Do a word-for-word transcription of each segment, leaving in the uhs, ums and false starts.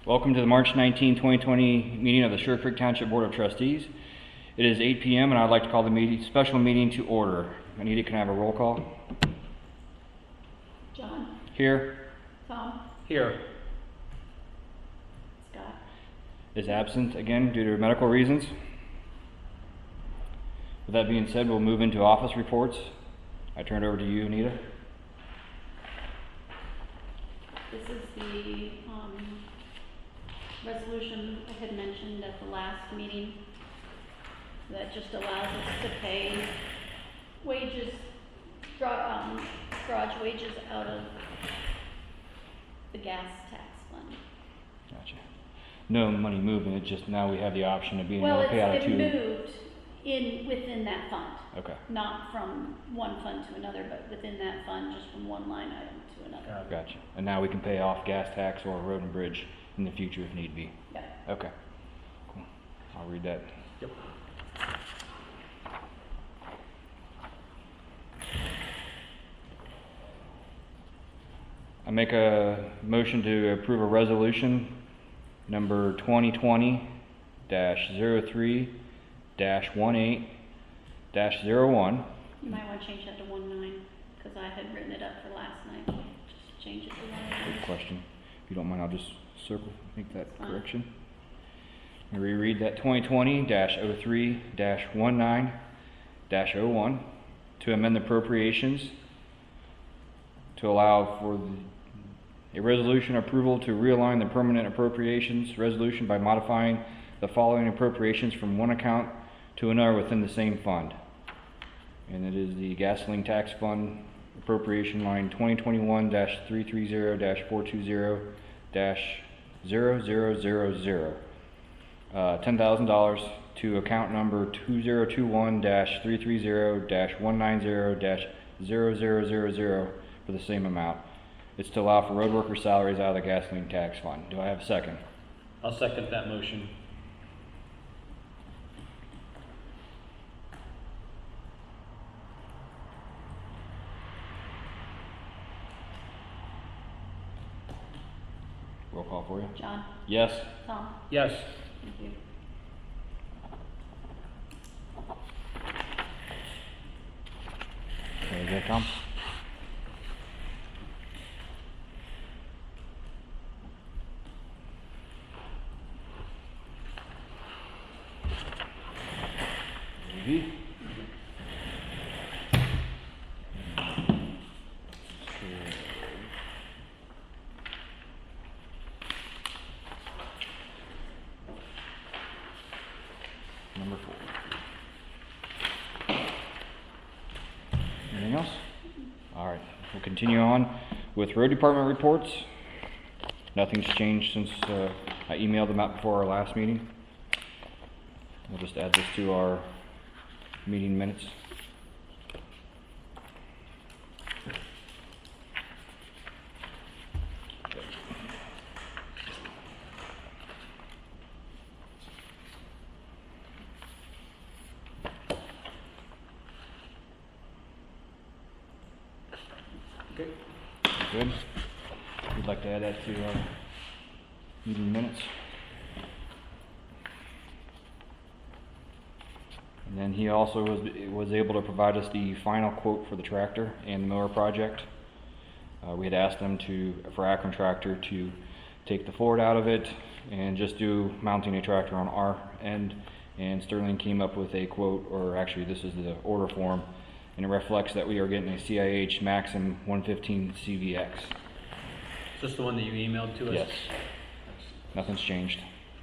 Welcome to the March nineteenth, twenty twenty meeting of the Sugar Creek Township Board of Trustees. It is eight p m and I'd like to call the meeting, special meeting to order. Anita, can I have a roll call? John. Here. Tom. Here. Scott. Is absent again due to medical reasons. With that being said, we'll move into office reports. I turn it over to you, Anita. This is the um, resolution I had mentioned at the last meeting that just allows us to pay wages, um, garage wages out of the gas tax fund. Gotcha. No money moving, it just now we have the option of being Well, able to pay out of it's two. it moved in within that fund. Okay. Not from one fund to another, but within that fund, just from one line item to another. Gotcha. And now we can pay off gas tax or road and bridge in the future if need be. Yeah. Okay. Cool. I'll read that. Yep. I make a motion to approve a resolution number twenty twenty dash zero three dash one eight dash zero one. You might want to change that to one nine, because I had written it up for last night. Just change it to one nine. Good question. If you don't mind, I'll just circle, make that Fine. correction. And reread that twenty twenty dash zero three dash one nine dash zero one to amend the appropriations to allow for the, a resolution approval to realign the permanent appropriations resolution by modifying the following appropriations from one account to another within the same fund. And it is the gasoline tax fund appropriation line twenty twenty-one dash three three zero dash four two zero dash zero zero zero zero. Uh, ten thousand dollars to account number two zero two one dash three three zero dash one nine zero dash zero zero zero zero for the same amount. It's to allow for road worker salaries out of the gasoline tax fund. Do I have a second? I'll second that motion. Roll call for you. John. Yes. Tom. Yes. Thank you. There you go, Tom. Maybe. Number four. Anything else? All right, we'll continue on with road department reports. Nothing's changed since uh, I emailed them out before our last meeting. We'll just add this to our meeting minutes. Okay. Good. We'd like to add that to our meeting minutes. And then he also was was able to provide us the final quote for the tractor and the mower project. Uh, we had asked them to, for Akron Tractor, to take the Ford out of it and just do mounting a tractor on our end. And Sterling came up with a quote, or actually this is the order form, and it reflects that we are getting a C I H Maxim one fifteen C V X. Is this the one that you emailed to us? Yes. Nothing's changed.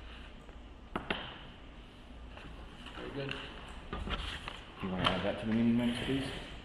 Very good. You want to add that to the meeting minutes, please?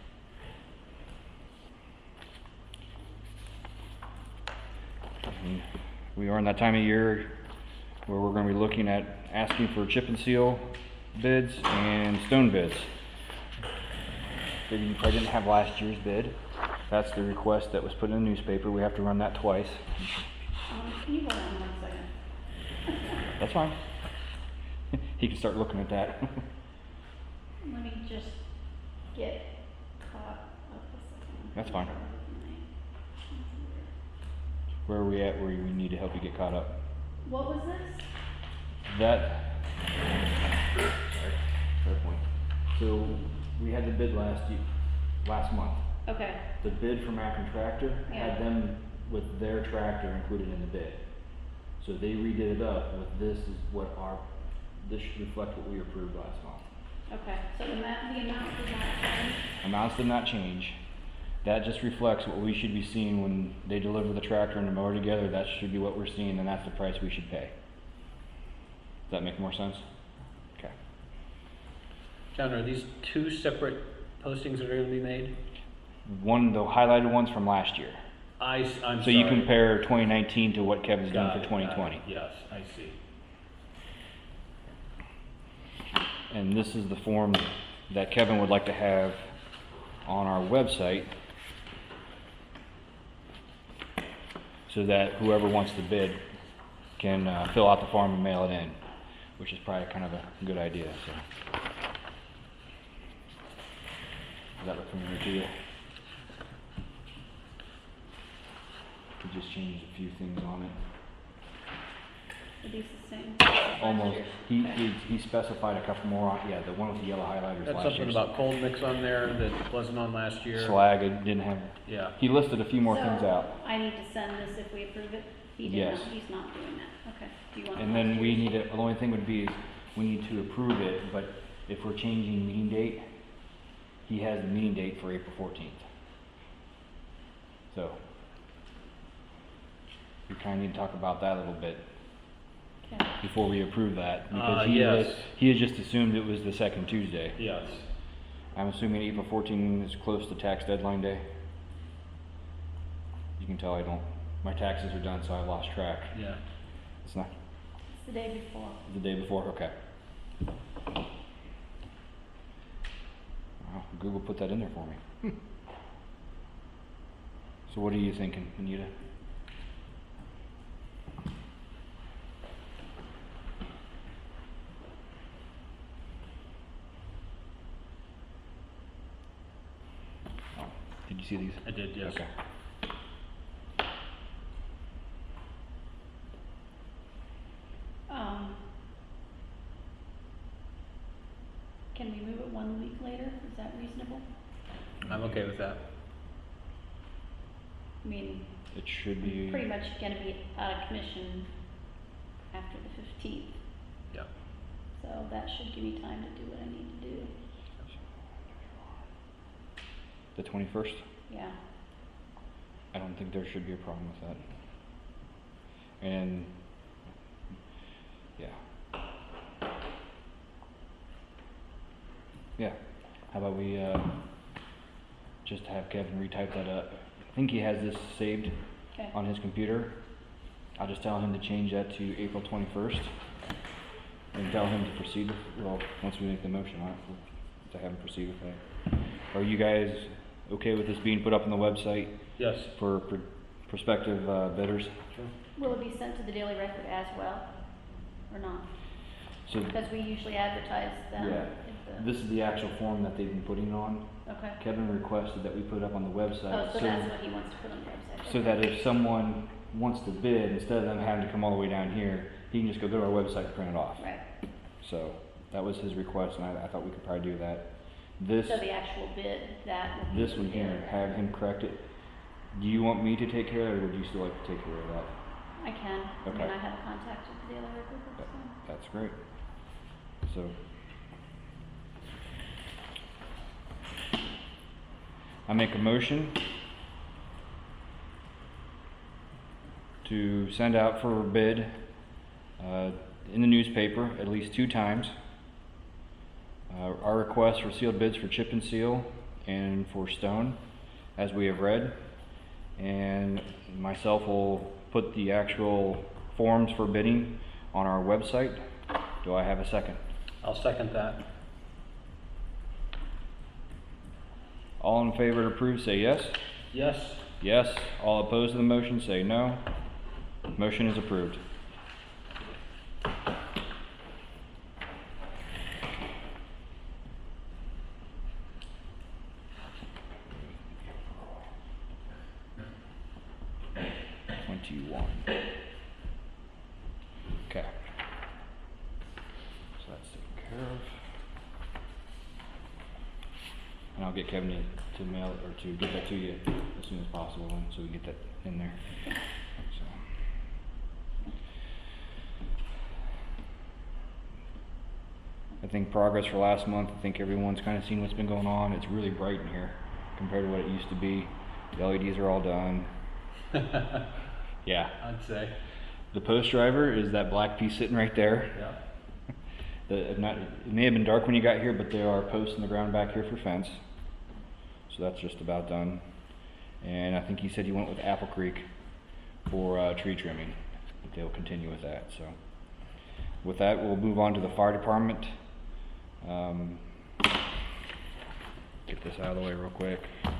And we are in that time of year where we're going to be looking at asking for chip and seal bids and stone bids. Figured you probably didn't have last year's bid. That's the request that was put in the newspaper. We have to run that twice. Um, can you hold on one second? That's fine. He can start looking at that. Let me just get caught up a second. That's fine. Where are we at where we need to help you get caught up? What was this? That, sorry, fair point. So we had the bid last year, last month. Okay, The bid from Akron Tractor Yeah. had them with their tractor included in the bid. So they redid it up with this is what our, this should reflect what we approved last month. okay, so the ma- the amount did not change? Amounts did not change. That just reflects what we should be seeing when they deliver the tractor and the mower together. That should be what we're seeing, and that's the price we should pay. Does that make more sense? Okay. John, are these two separate postings that are gonna be made? One, the highlighted ones from last year. I, s- I'm So sorry. you compare twenty nineteen to what Kevin's done Got for it, got twenty it. twenty. Yes, I see. And this is the form that Kevin would like to have on our website so that whoever wants to bid can uh, fill out the form and mail it in, which is probably kind of a good idea. So, does that look familiar to you? We just changed a few things on it. Are these the same? Almost. He, Okay. he, he specified a couple more on, yeah, the one with the yellow highlighters That's last something year. about cold mix on there that wasn't on last year. Slag, it didn't have, Yeah, he listed a few more So, things out. I need to send this if we approve it? He did Yes. not, he's not doing that, okay. Do you want? And then we need to, the only thing would be is we need to approve it, but if we're changing meeting date, he has the meeting date for April fourteenth. So, we kinda need to talk about that a little bit Okay, before we approve that. Uh, Because he yes. had, he had just assumed it was the second Tuesday. yes. I'm assuming April fourteenth is close to tax deadline day. You can tell I don't, my taxes are done, so I lost track. Yeah. It's not, it's the day before. the day before, okay. Wow, Google put that in there for me. So what are you thinking, Anita? Oh, did you see these? I did, yes. Okay. Um, can we move it one week later? Is that reasonable? I'm okay with that. I mean, It should be. pretty much gonna be out of commission after the fifteenth, Yeah. so that should give me time to do what I need to do. The twenty-first? Yeah, I don't think there should be a problem with that. And, yeah. Yeah, how about we, uh, just have Kevin retype that up? I think he has this saved okay, on his computer. I'll just tell him to change that to April twenty-first. And tell him to proceed with, well, once we make the motion on it, we'll- to have him proceed with that. Are you guys okay with this being put up on the website Yes. for pr- prospective uh, bidders? Sure. will it be sent to the Daily Record as well, or not? So, Because we usually advertise them. yeah, at the- this is the actual form that they've been putting on. Okay, Kevin requested that we put it up on the website. oh, so that's what he wants to put on the website. So Okay. that if someone wants to bid, instead of them having to come all the way down here, he can just go to our website and print it off. Right, So that was his request, and I, I thought we could probably do that. This, so the actual bid, that will be. this one here, have him correct it. Do you want me to take care of it, or would you still like to take care of that? I can, I mean, Okay. I have a contact with the Daily Record, that's That- fine. That's great. So. I make a motion to send out for bid uh, in the newspaper at least two times. Uh, Our request for sealed bids for chip and seal and for stone, as we have read. And myself will put the actual forms for bidding on our website. Do I have a second? I'll second that. All in favor to approve, say yes. Yes. Yes. All opposed to the motion, say no. Motion is approved. Twenty-one. get Kevin to, to mail it or to get that to you as soon as possible, and so we can get that in there. So. I think progress for last month, I think everyone's kind of seen what's been going on. It's really bright in here compared to what it used to be. The L E Ds are all done. Yeah. I'd say. The post driver is that black piece sitting right there. Yeah. The, not, it may have been dark when you got here, but there are posts in the ground back here for fence. So that's just about done. And I think he said he went with Apple Creek for uh, tree trimming. They'll continue with that. So with that, we'll move on to the fire department. Um, get this out of the way real quick.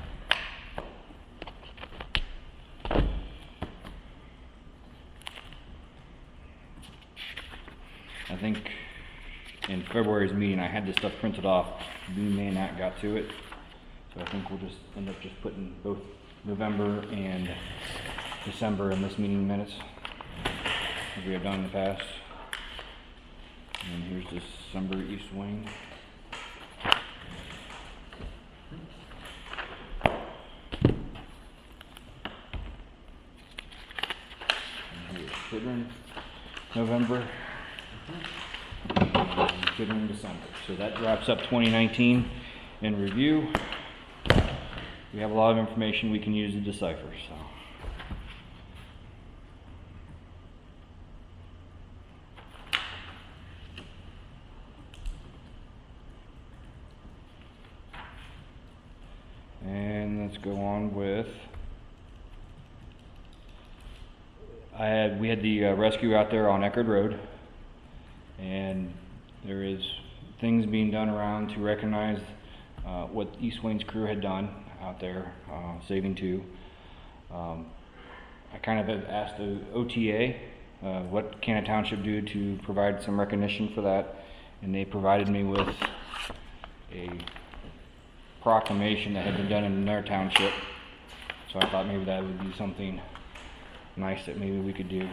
I think in February's meeting I had this stuff printed off. We may not got to it. So I think we'll just end up just putting both November and December in this meeting minutes, as we have done in the past. And here's December East Wing. And here's Kidron, November. In December. So that wraps up twenty nineteen in review. We have a lot of information we can use to decipher. So. And let's go on with. I had we had the uh, rescue out there on Eckerd Road. And there is things being done around to recognize uh, what East Wayne's crew had done out there, uh, saving two. Um, I kind of have asked the O T A uh, what can a township do to provide some recognition for that, and they provided me with a proclamation that had been done in their township. So I thought maybe that would be something nice that maybe we could do.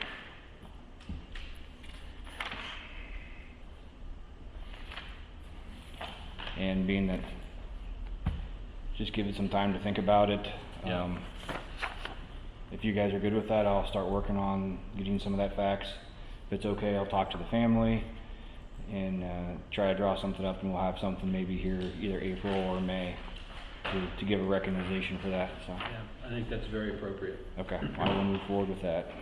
And being that, just give it some time to think about it. Yeah. Um, if you guys are good with that, I'll start working on getting some of that facts. If it's okay, I'll talk to the family and uh, try to draw something up, and we'll have something maybe here either April or May to, to give a recognition for that. So. Yeah, I think that's very appropriate. Okay, I will move forward with that.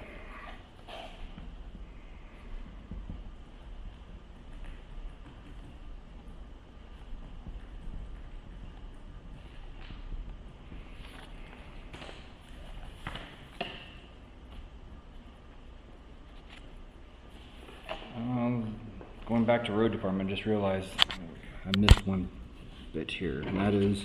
Um, going back to road department, I just realized I missed one bit here, and that is, do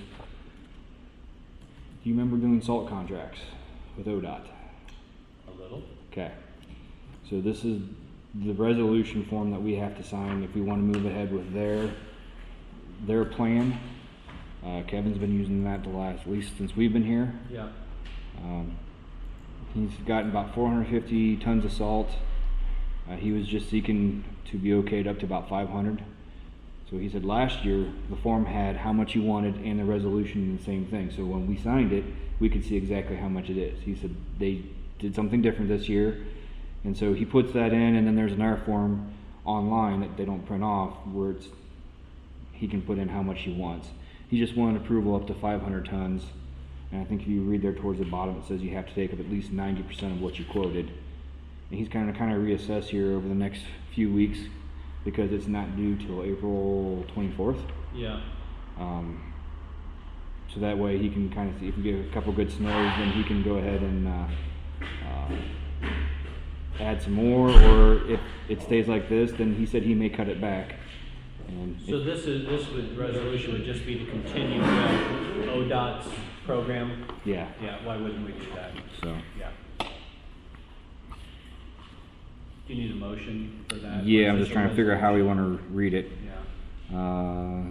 you remember doing salt contracts with O D O T? A little. Okay, so this is the resolution form that we have to sign if we want to move ahead with their their plan. Uh, Kevin's been using that the last, at least since we've been here. Yeah. Um, he's gotten about four hundred fifty tons of salt. Uh, he was just seeking to be okayed up to about five hundred. So he said last year the form had how much he wanted and the resolution the same thing. So when we signed it, we could see exactly how much it is. He said they did something different this year. And so he puts that in, and then there's another form online that they don't print off where it's, he can put in how much he wants. He just wanted approval up to five hundred tons. And I think if you read there towards the bottom, it says you have to take up at least ninety percent of what you quoted. And he's kind of kind of reassess here over the next few weeks because it's not due till April twenty-fourth. Yeah. Um, so that way he can kind of see if we get a couple good snows, then he can go ahead and uh, uh, add some more, or if it stays like this, then he said he may cut it back. And So if, this is, this would, resolution would just be to continue the O D O T's program? yeah. Yeah, why wouldn't we do that? So Yeah. Do you need a motion for that? yeah, Or I'm is just this a trying to figure out how we resolution? want to read it. Yeah. Uh,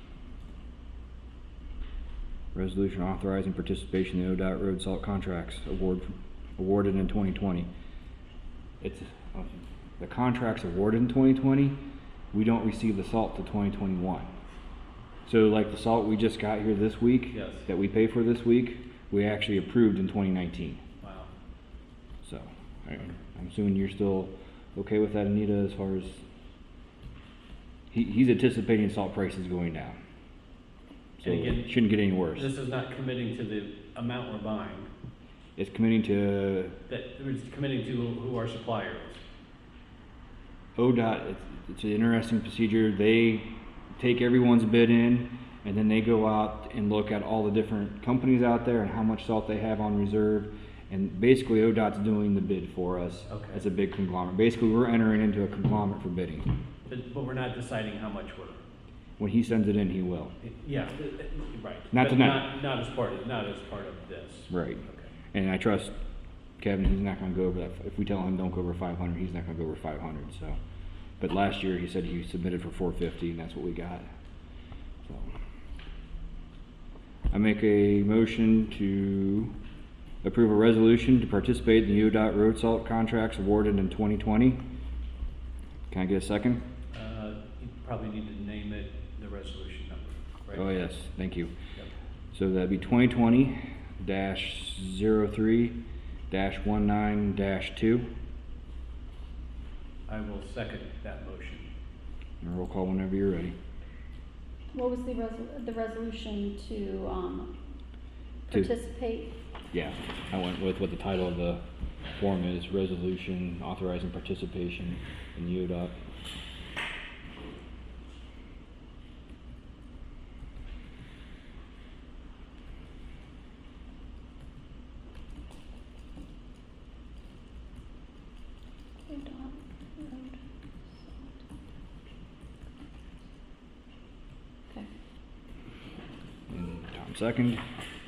resolution authorizing participation in the O D O T road salt contracts award awarded in twenty twenty. It's uh, the contracts awarded in twenty twenty. We don't receive the salt till twenty twenty-one. So like the salt we just got here this week, Yes. that we pay for this week, we actually approved in twenty nineteen. Wow. So I, I'm assuming you're still okay with that, Anita, as far as he, he's anticipating salt prices going down. So And again, it shouldn't get any worse. This is not committing to the amount we're buying, It's committing to that, it's committing to who our supplier is. O D O T. It's, it's an interesting procedure. They take everyone's bid in, and then they go out and look at all the different companies out there and how much salt they have on reserve. And basically, O D O T's doing the bid for us. Okay. As a big conglomerate. Basically, we're entering into a conglomerate for bidding. But, but we're not deciding how much we're, When he sends it in, he will. yeah, th- th- right. Not But tonight. Not, not as part of, not as part of this. Right. Okay. And I trust Kevin. He's not going to go over that. If we tell him don't go over five hundred, he's not going to go over five hundred. So, but last year he said he submitted for four fifty, and that's what we got. So, I make a motion to approve a resolution to participate in the U D O T road salt contracts awarded in twenty twenty. Can I get a second? Uh, you probably need to name it, the resolution number, right? Oh yes, thank you. Yep. So that'd be twenty twenty dash zero three dash one nine dash two. I will second that motion. And roll call whenever you're ready. What was the resol- the resolution to, um, To- participate? Yeah, I went with what the title of the form is, resolution authorizing participation in U D O T. O D O T, road, salt. Okay. And Tom second.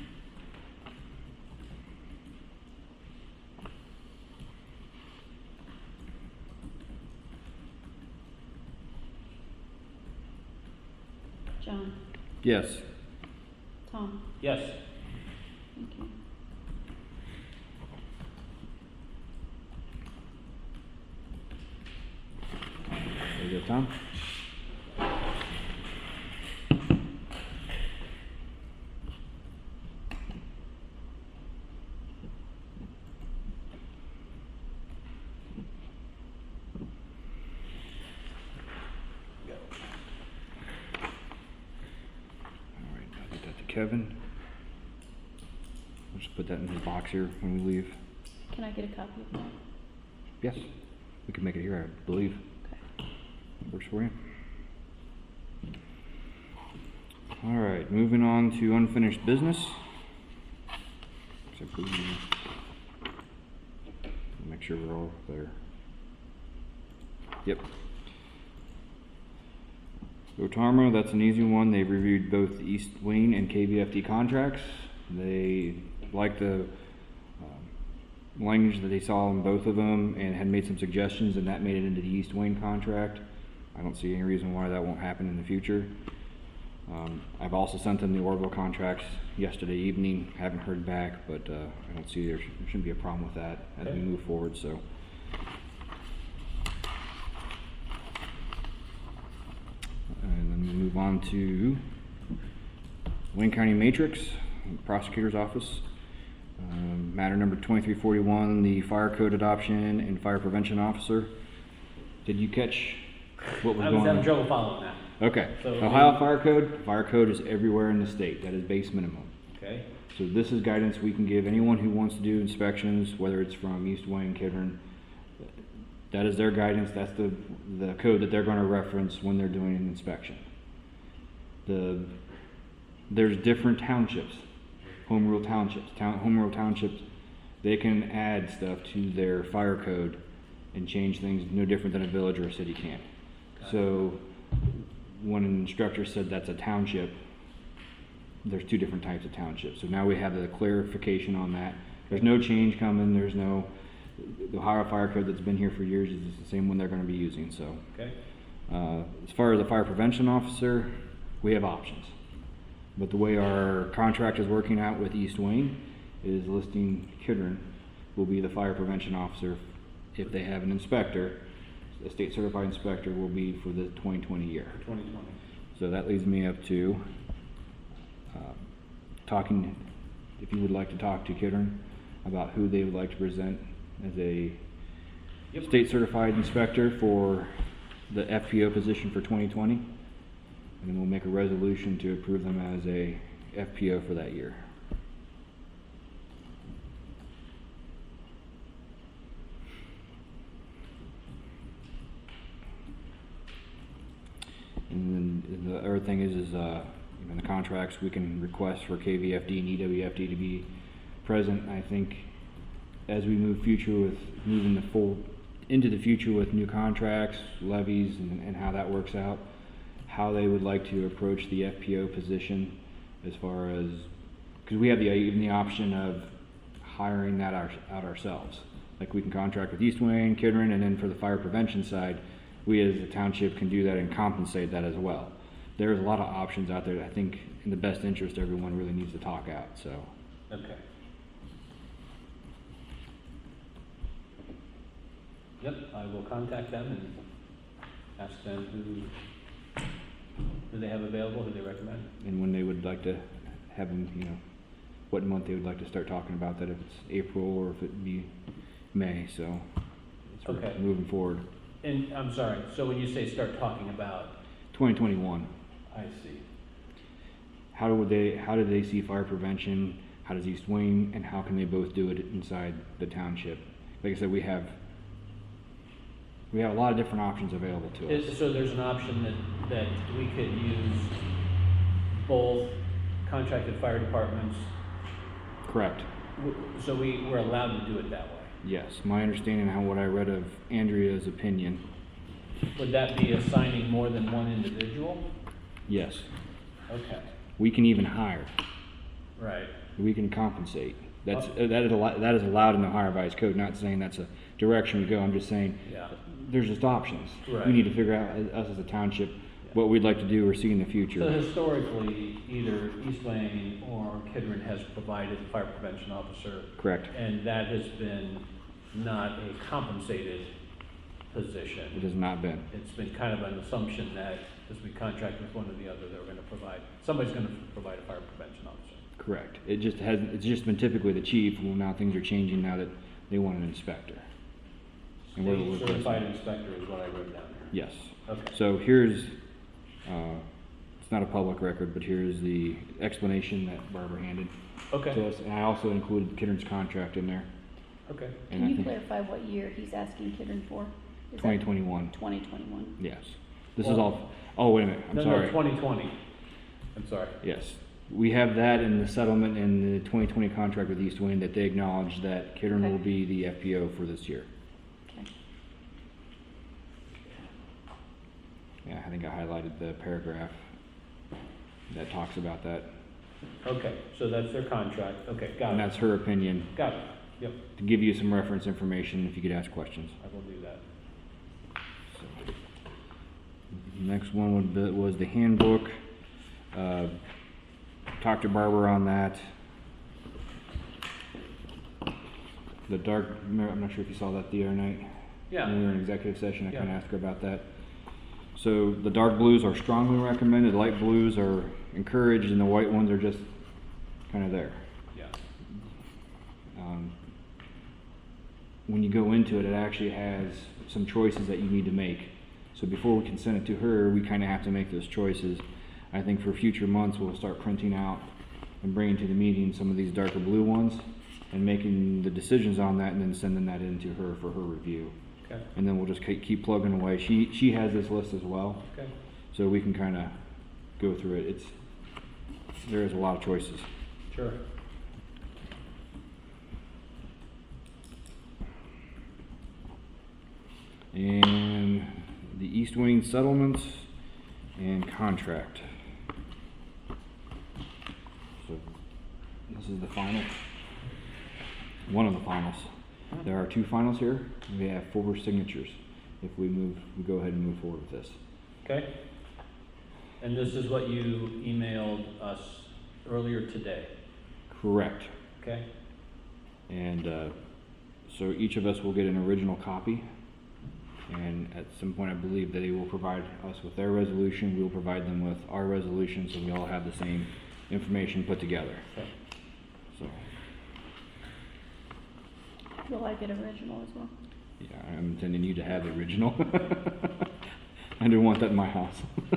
John, Yes. Tom, Yes. thank you. There you go, Tom. All right, I'll get that to Kevin. We'll just put that in his box here when we leave. Can I get a copy of that? Yes, we can make it here, I believe. Okay. Works for you. All right, moving on to unfinished business. Except we make sure we're all there. Yep. Otarmo, that's an easy one. They've reviewed both the East Wayne and K V F D contracts. They like the um, language that they saw in both of them and had made some suggestions, and that made it into the East Wayne contract. I don't see any reason why that won't happen in the future. Um, I've also sent them the Orville contracts yesterday evening. Haven't heard back, but uh, I don't see there, sh- there shouldn't be a problem with that as Okay. we move forward. So, and then we move on to Wayne County Matrix, Prosecutor's Office. Um, matter number twenty-three forty-one, the fire code adoption and fire prevention officer. Did you catch what was I going was on? having trouble following that. Okay. So- Ohio Fire Code, fire code is everywhere in the state. That is base minimum. Okay. So this is guidance we can give anyone who wants to do inspections, whether it's from East Wayne, Kidron. That is their guidance. That's the, the code that they're going to reference when they're doing an inspection. The, there's different townships, home rule townships. Town, home rule townships, they can add stuff to their fire code and change things no different than a village or a city can. So when an instructor said that's a township, there's two different types of townships. So now we have the clarification on that. There's no change coming. There's no, the Ohio Fire Code that's been here for years is the same one they're going to be using. So Okay. uh, as far as the fire prevention officer, we have options. But the way our contract is working out with East Wayne is listing Kidron will be the fire prevention officer. If they have an inspector, a state certified inspector will be for the twenty twenty year. twenty twenty. So that leads me up to um, talking, if you would like to talk to Kidron about who they would like to present as a Yep. state certified inspector for the F P O position for twenty twenty. And then we'll make a resolution to approve them as a F P O for that year. And then the other thing is, is uh, in the contracts, we can request for K V F D and E W F D to be present. I think as we move future with moving the full into the future with new contracts, levies, and, and how that works out, how they would like to approach the F P O position as far as, because we have the even the option of hiring that our, out ourselves. Like we can contract with East Wayne, Kidron, and then for the fire prevention side, we as a township can do that and compensate that as well. There's a lot of options out there that I think in the best interest everyone really needs to talk out. So Okay. Yep, I will contact them and ask them who, who they have available, who they recommend. and when they would like to have them, you know, what month they would like to start talking about that, if it's April or if it be May, so it's Okay. moving forward. And I'm sorry, so when you say start talking about, twenty twenty-one, I see. how would they, how do they see fire prevention, how does East Wayne, and how can they both do it inside the township? Like I said, we have, we have a lot of different options available to us. Is- So there's an option that, that we could use both contracted fire departments, Correct, w- so we, we're allowed to do it that way. yes. My understanding of what I read of Andrea's opinion, Would that be assigning more than one individual? yes. Okay, We can even hire. right. We can compensate. That's, uh, that is allowed, that is allowed in the Ohio Revised Code, not saying that's a direction we go, I'm just saying, Yeah. there's just options. Right. We need to figure out, as- us as a township, what we'd like to do or see in the So future. historically, either East Wayne or Kidron has provided a fire prevention officer, Correct. and that has been not a compensated It position. has not been. It's been kind of an assumption that as we contract with one or the other, they're gonna provide, somebody's gonna provide a fire prevention officer. Correct. It just hasn't, it's just been typically the chief. Well, now things are changing now that they want an inspector. And we're- we're State certified inspector is what I wrote down there. Yes. Okay. So here's, uh, it's not a public record, but here's the explanation that Barbara handed to Okay, us. And I also included Kidron's contract in there. okay. And Can I you think clarify what year he's asking Kidron for? twenty twenty-one, Twenty twenty-one. yes. This is Well- all, oh, wait a minute, I'm No, sorry. no, twenty twenty. I'm sorry. Yes. We have that in the settlement in the twenty twenty contract with East Wayne that they acknowledge that Kidron Okay. will be the F P O for this year. Okay. Yeah, I think I highlighted the paragraph that talks about that. Okay, so that's their contract. Okay, got And it. that's her opinion, Got it. Yep, to give you some reference information if you could ask questions. I will do that. So, next one would be, was the handbook. Uh, talked to Barbara on that. The dark, I'm not sure if you saw that the other night. Yeah. When we were in executive session, I Yeah. kind of asked her about that. So the dark blues are strongly recommended, light blues are encouraged, and the white ones are just kind of there. Yeah. Um, when you go into it, it actually has some choices that you need to make. So before we can send it to her, we kind of have to make those choices. I think for future months, we'll start printing out and bringing to the meeting some of these darker blue ones and making the decisions on that and then sending that in to her for her review. Okay, And then we'll just keep keep plugging away. She, she has this list as well, okay. so we can kind of go through it. It's, there is a lot of choices. Sure. And the East Wayne settlements and contract. So this is the final, one of the finals. There are two finals here. We have four signatures. If we move, we go ahead and move forward with this. Okay. And this is what you emailed us earlier today, Correct. okay? And uh, so each of us will get an original copy And at some point, I believe that they will provide us with their resolution, we will provide them with our resolution, so we all have the same information put together. Okay. So, Will I get original as well? yeah, I'm intending you to have the original. I didn't want that in my house.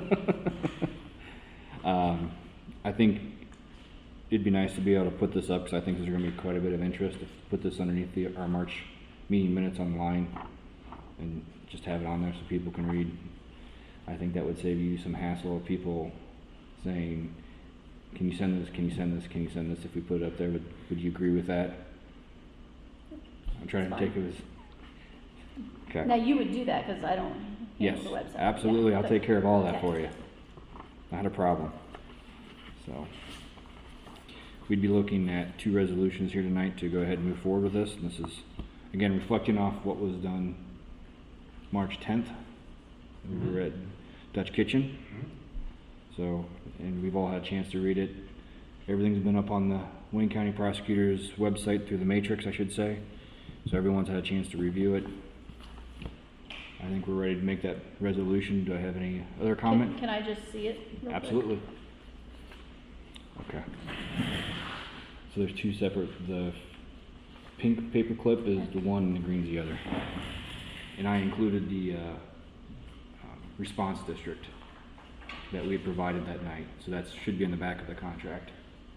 um, I think it'd be nice to be able to put this up, because I think there's going to be quite a bit of interest to put this underneath the, our March meeting minutes online and just have it on there so people can read. I think that would save you some hassle of people saying, can you send this, can you send this, can you send this, if we put it up there. Would, would you agree with that? I'm trying to It's take it as... Okay. Now, you would do that, because I don't Yes, handle the website. absolutely. Yeah, I'll but- take care of all that okay. for you. Not a problem. So, we'd be looking at two resolutions here tonight to go ahead and move forward with this. And this is, again, reflecting off what was done March tenth. We were at Dutch Kitchen. So, and we've all had a chance to read it. Everything's been up on the Wayne County Prosecutor's website through the Matrix, I should say. So everyone's had a chance to review it. I think we're ready to make that resolution. Do I have any other comment? Can, can I just see it real quick? Absolutely. Okay. So there's two separate, the pink paper clip is the one and the green's the other. And I included the uh, um, response district that we had provided that night. So that should be in the back of the contract.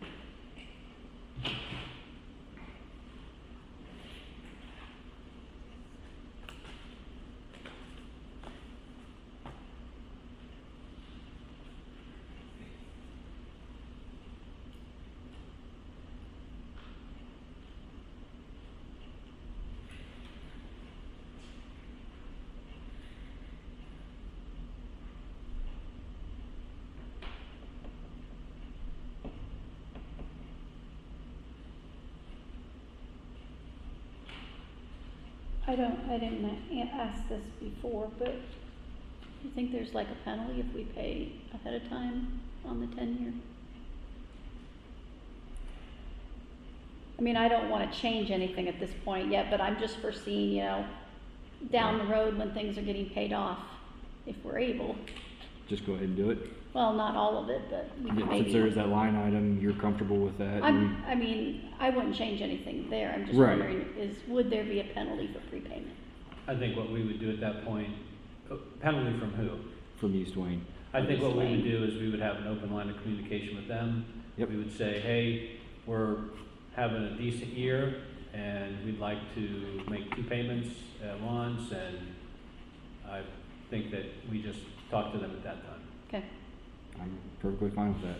I don't, I didn't a- ask this before, but you think there's like a penalty if we pay ahead of time on the ten-year? I mean, I don't want to change anything at this point yet, but I'm just foreseeing, you know, down the road when things are getting paid off, if we're able. Just go ahead and do it. Well, not all of it, but we could maybe. Since there is that line item, you're comfortable with that? I'm, I mean, I wouldn't change anything there. I'm just Right. wondering, is, would there be a penalty for prepayment? I think what we would do at that point, uh, penalty from who? From East Wayne. I think what we would East do is we would have an open line of communication with them. Yep. We would say, hey, we're having a decent year and we'd like to make two payments at once, and I think that we just talk to them at that time. Okay. I'm perfectly fine with that.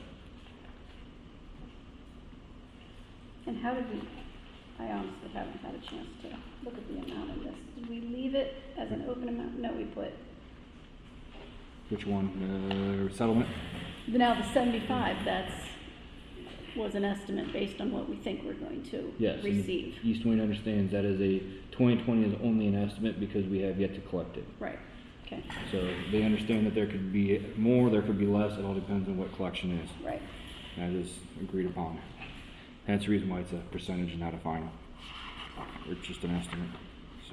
And how did we, I honestly haven't had a chance to look at the amount in this. Did we leave it as an open amount? No, we put, Which one? Uh, settlement? now the seventy-five, that's, was an estimate based on what we think we're going to Yes. and receive. East Wayne understands that is a, twenty twenty is only an estimate because we have yet to collect it. Right, okay, So they understand that there could be more, there could be less, it all depends on what collection is. right. That is agreed upon. That's the reason why it's a percentage and not a final. Or just an estimate, so.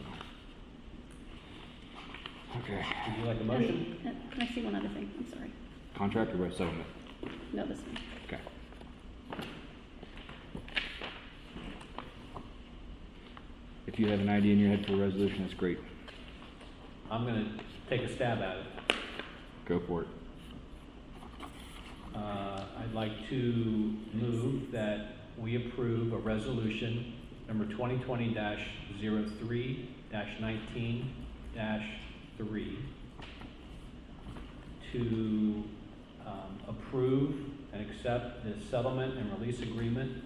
Okay, Would you like a motion? And- and Can I see one other thing? I'm sorry. contract or settlement? No, this one. Okay. If you have an idea in your head for a resolution, that's great. I'm gonna take a stab at it. Go for it. Uh, I'd like to move that we approve a resolution number twenty twenty dash zero three dash nineteen dash three to um, approve and accept the settlement and release agreement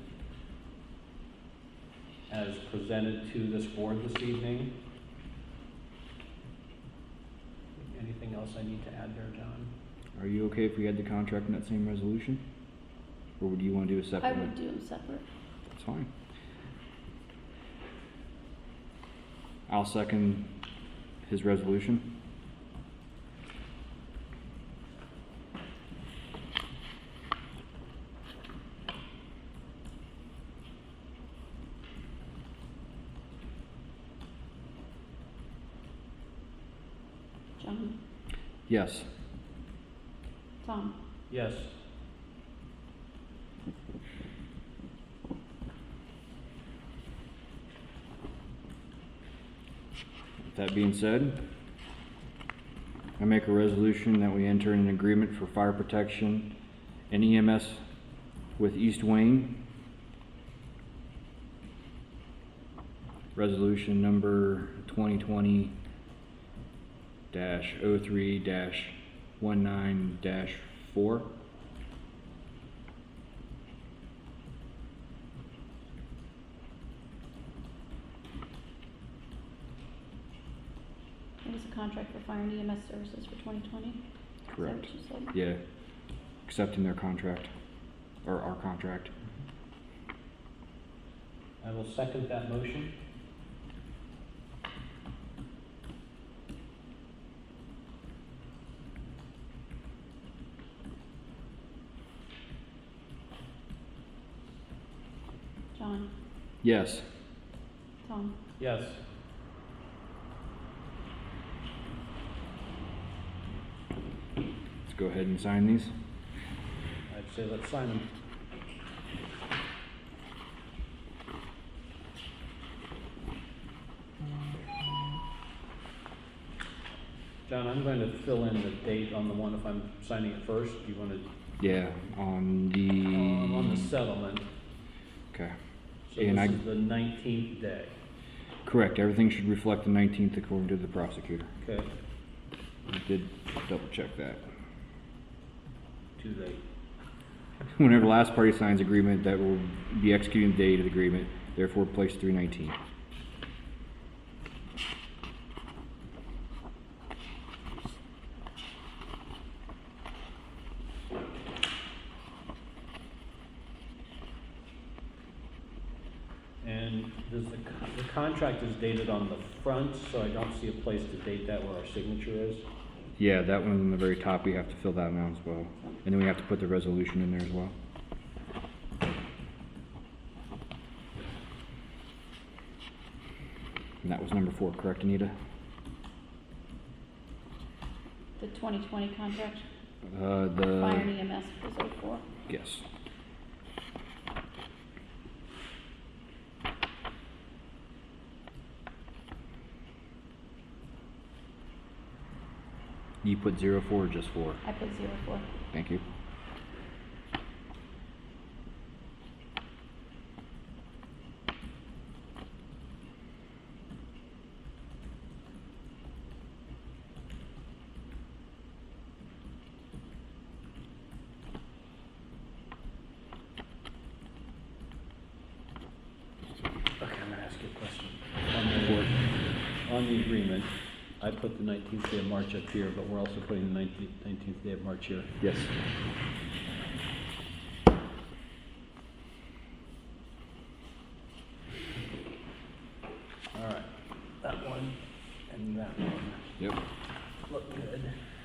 as presented to this board this evening. Anything else I need to add there, John? Are you okay if we had the contract in that same resolution? Or would you want to do a separate I one? would do them separate. That's fine. I'll second his resolution. John, Yes. Tom, Yes. With that being said, I make a resolution that we enter an agreement for fire protection and E M S with East Wayne. Resolution number twenty twenty dash oh three dash one nine dash four. it was a contract for fire and E M S services for twenty twenty? Correct. Is that what you said? Yeah, accepting their contract, or our contract. I will second that motion. John, Yes. Tom, Yes. Let's go ahead and sign these. I'd say let's sign them. John, I'm going to fill in the date on the one if I'm signing it first. Do you want to, Yeah, on the. um, on the settlement? Okay. So And I- this is the nineteenth day. Correct, everything should reflect the nineteenth according to the prosecutor. Okay, I did double check that. too late. Whenever the last party signs agreement, that will be executing the date of the agreement, therefore place three nineteen. And does the, co- the contract is dated on the front, so I don't see a place to date that where our signature is. Yeah, that one on the very top, we have to fill that out as well. And then we have to put the resolution in there as well. And that was number four, correct, Anita? the twenty twenty contract, Uh, fire and the, E M S was oh four. yes. You put zero four or just four? I put zero four. Thank you. Okay, I'm gonna ask you a question. On the, on the agreement, I put the nineteenth day of March up here, but we're also putting the nineteenth, nineteenth day of March here. Yes. All right, that one and that one Yep. look good.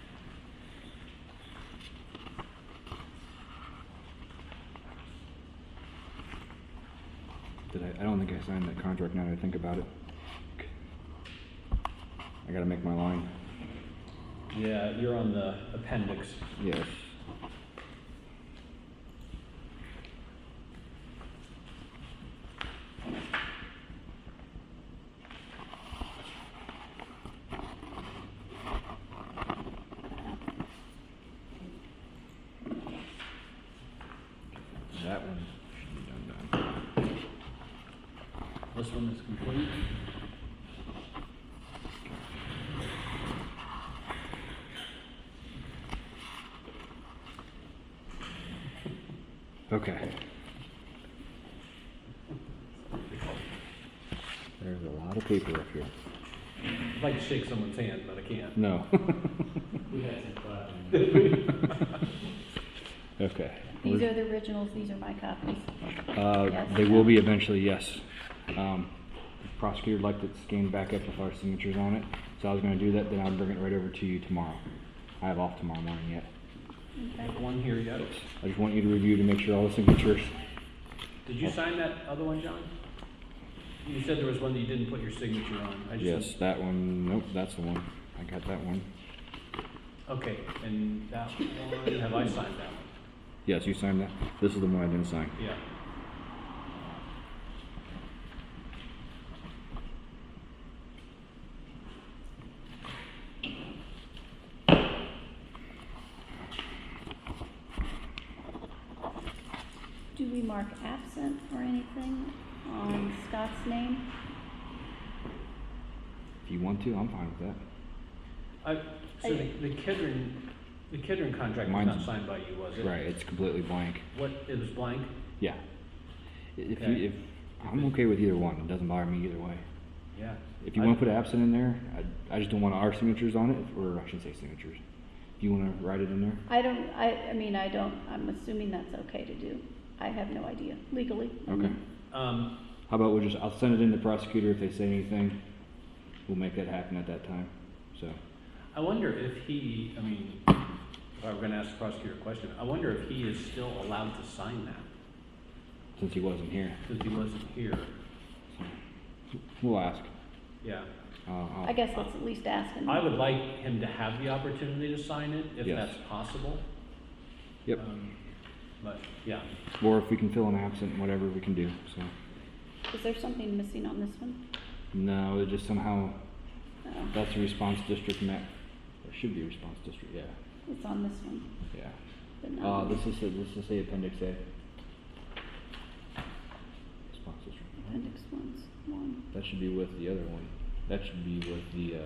Did I, I don't think I signed that contract now that I think about it. I gotta make my line. Yeah, you're on the appendix. Yes. That one should be done done. This one is complete. Okay. There's a lot of paper up here. I'd like to shake someone's hand, but I can't. No. We had some clapping. These Okay. We're- are the originals, these are my copies. Uh, Yes. they will be eventually, yes. Um, the prosecutor would like to scan back up with our signatures on it, so I was gonna do that, then I'll bring it right over to you tomorrow. I have off tomorrow morning yet. Okay. One here yet. I just want you to review to make sure all the signatures. Did you sign that other one, John? You said there was one that you didn't put your signature on. I just- Yes, that one, nope, that's the one. I got that one. Okay, and that one, have I signed that one? Yes, you signed that. This is the one I didn't sign. Yeah. Do we mark absent or anything on Scott's name? If you want to, I'm fine with that. I, so the, the Kidron, the Kidron contract was Mine's- not signed by you, was it? Right, it's completely blank. What, it was blank? Yeah. If Okay. you, if, I'm okay with either one. It doesn't bother me either way. Yeah. If you I- want to put absent in there, I, I just don't want our signatures on it, or I shouldn't say signatures. If you want to write it in there, I don't, I, I mean, I don't, I'm assuming that's okay to do. I have no idea legally. I okay. mean, Um, How about we'll just, I'll send it in to the prosecutor. If they say anything, we'll make that happen at that time. So, I wonder if he, I mean, if I were gonna ask the prosecutor a question, I wonder if he is still allowed to sign that, since he wasn't here, because he wasn't here. we'll ask. Yeah. Uh, I'll- I guess let's at least ask him. I would like him to have the opportunity to sign it, if Yes. that's possible. Yep. Um, But, yeah. Or if we can fill an absent, whatever we can do. So, Is there something missing on this one? no, it just somehow, Oh, that's a response district map. It should be a response district, yeah. it's on this one, Yeah. but Uh, not. this is, this is say appendix A. Response district. Appendix one's one. That should be with the other one. That should be with the, uh,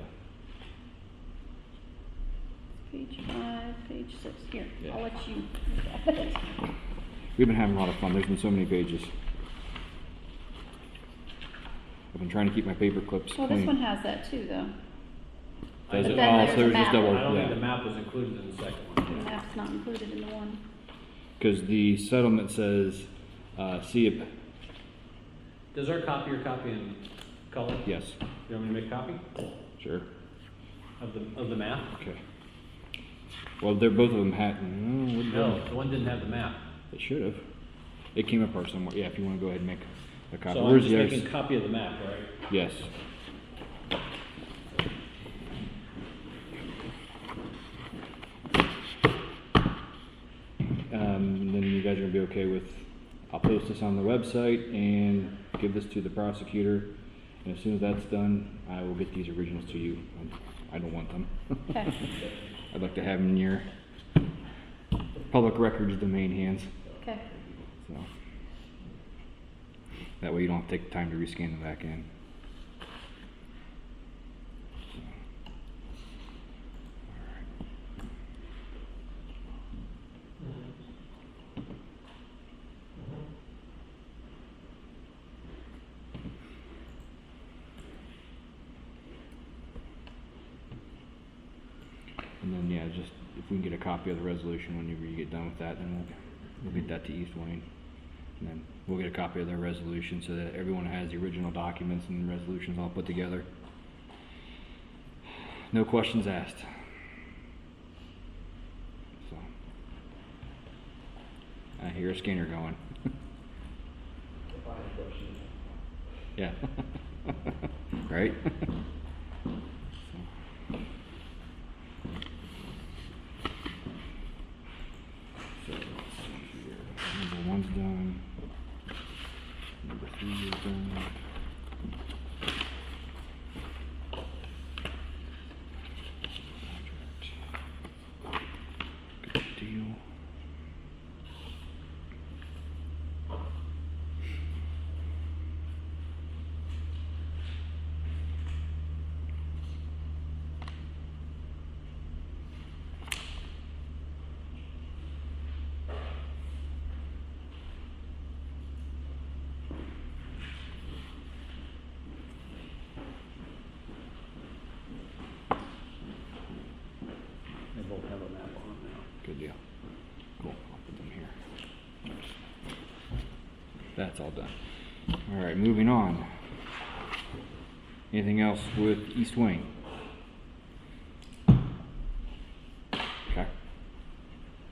Page five, page six, here, Yeah. I'll let you look at it. we've been having a lot of fun. There's been so many pages. I've been trying to keep my paper clips Well, clean. this one has that too, though. Does But it? then Oh, there's so a there's just map. double, I don't think yeah. the map was included in the second The one. map's not included in the one. Because the settlement says, uh, see, if- Does our copier copy in color? yes, You want me to make a copy sure, of the, of the map? okay. Well, they're both of them had, no, what- No, the one didn't have the map. It should have. It came apart somewhere. Yeah, if you want to go ahead and make a copy. So I'm Where's just the making others? a copy of the map, right? Yes. Um, then you guys are gonna be okay with, I'll post this on the website and give this to the prosecutor. And as soon as that's done, I will get these originals to you. Um, I don't want them. Okay. I'd like to have them in your public records domain hands, Okay, so. That way you don't have to take the time to rescan them back in. So. And then, yeah, just, if we can get a copy of the resolution whenever you get done with that, then we'll, we'll get that to East Wayne. And then we'll get a copy of their resolution so that everyone has the original documents and the resolutions all put together. No questions asked. So. I hear a scanner going. Yeah. Right? So, let's see here. Number one's done. Number three is done. Contract. Good deal. They both have a map on now. Good deal. Cool. I'll put them here. That's all done. All right, moving on. Anything else with East Wayne? Okay.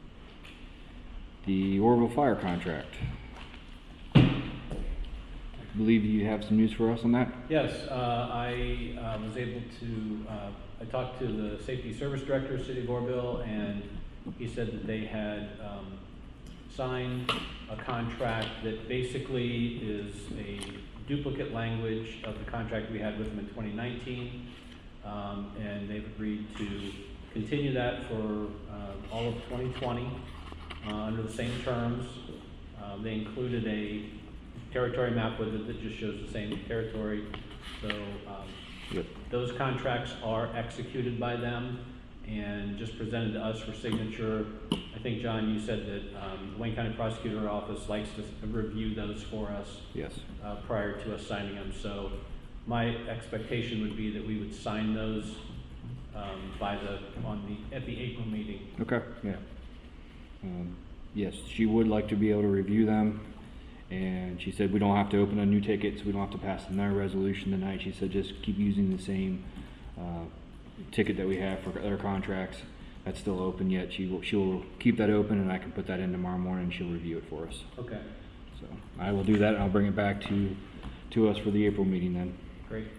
The Orville Fire contract. believe you have some news for us on that? Yes, uh, I uh, was able to, uh, I talked to the Safety Service Director of City of Orville, and he said that they had um, signed a contract that basically is a duplicate language of the contract we had with them in twenty nineteen, um, and they've agreed to continue that for uh, all of twenty twenty uh, under the same terms. Uh, they included a territory map with it that just shows the same territory. So um, Yep. those contracts are executed by them and just presented to us for signature. I think, John, you said that um, the Wayne County Prosecutor Office likes to review those for us Yes. uh, prior to us signing them. So my expectation would be that we would sign those um, by the, on the, at the April meeting. Okay, yeah. Um, yes, she would like to be able to review them, and she said we don't have to open a new ticket, so we don't have to pass another resolution tonight. She said just keep using the same uh, ticket that we have for other contracts. That's still open yet. She will, she will keep that open, and I can put that in tomorrow morning, and she'll review it for us. Okay, So I will do that, and I'll bring it back to, to us for the April meeting then. great.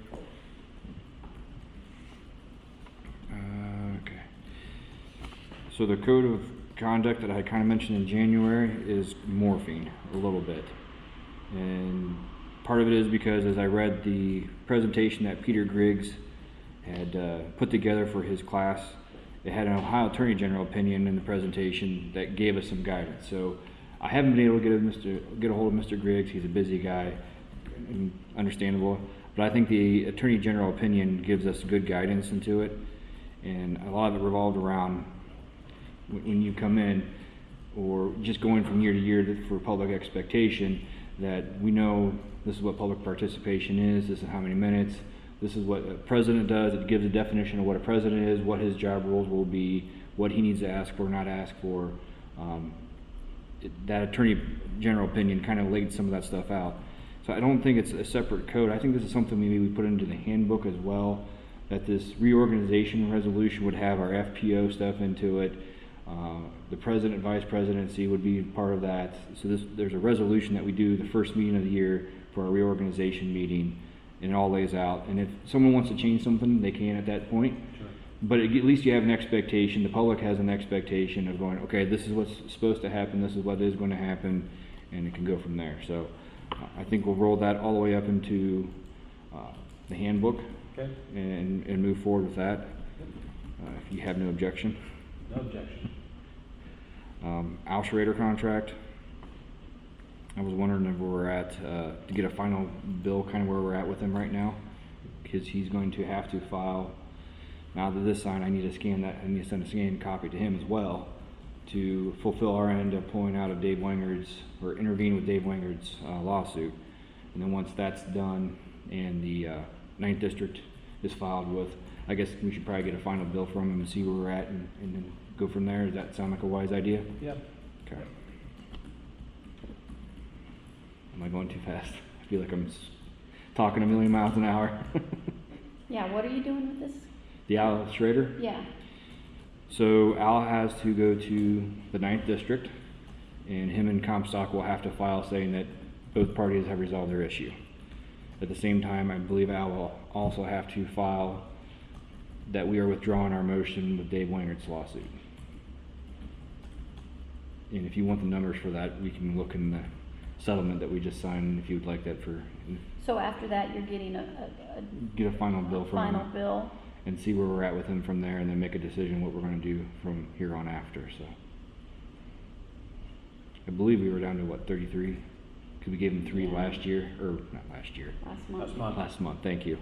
Uh, okay. So the code of conduct that I kind of mentioned in January is morphing a little bit. And part of it is because as I read the presentation that Peter Griggs had uh, put together for his class, it had an Ohio Attorney General opinion in the presentation that gave us some guidance. So I haven't been able to get a, Mister, get a hold of Mister Griggs. He's a busy guy, and understandable. But I think the Attorney General opinion gives us good guidance into it. And a lot of it revolved around when you come in, or just going from year to year to, for public expectation, that we know this is what public participation is, this is how many minutes, this is what a president does. It gives a definition of what a president is, what his job roles will be, what he needs to ask for, not ask for. Um, it, that Attorney General opinion kind of laid some of that stuff out. So I don't think it's a separate code. I think this is something maybe we put into the handbook as well, that this reorganization resolution would have our F P O stuff into it. Uh, the president, vice presidency would be part of that. So this, there's a resolution that we do the first meeting of the year for our reorganization meeting, and it all lays out. And if someone wants to change something, they can at that point. Sure. But at least you have an expectation. The public has an expectation of going, okay, this is what's supposed to happen, this is what is going to happen, and it can go from there. So uh, I think we'll roll that all the way up into uh, the handbook. Okay. And, and move forward with that, uh, if you have no objection. No objection. Um, Al Schrader contract, I was wondering if we're at, uh, to get a final bill, kind of where we're at with him right now, because he's going to have to file, now that this sign, I need to scan that, I need to send a scanned copy to him as well, to fulfill our end of pulling out of Dave Wingard's, or intervene with Dave Wingard's uh, lawsuit. And then once that's done, and the uh, ninth District is filed with, I guess we should probably get a final bill from him and see where we're at, and, and then go from there. Does that sound like a wise idea? Yep. Okay. Am I going too fast? I feel like I'm s- talking a million miles an hour. Yeah, what are you doing with this? The Al Schrader? Yeah, So Al has to go to the ninth District, and him and Comstock will have to file saying that both parties have resolved their issue. At the same time, I believe Al will also have to file that we are withdrawing our motion with Dave Wingard's lawsuit. And if you want the numbers for that, we can look in the settlement that we just signed, if you would like that for, so after that, you're getting a, a, get a final bill a from final him bill. and see where we're at with him from there, and then make a decision what we're gonna do from here on after, so. I believe we were down to what, thirty-three? Cause we gave him three Yeah. last year, or not last year, Last month. Last month. last month, thank you.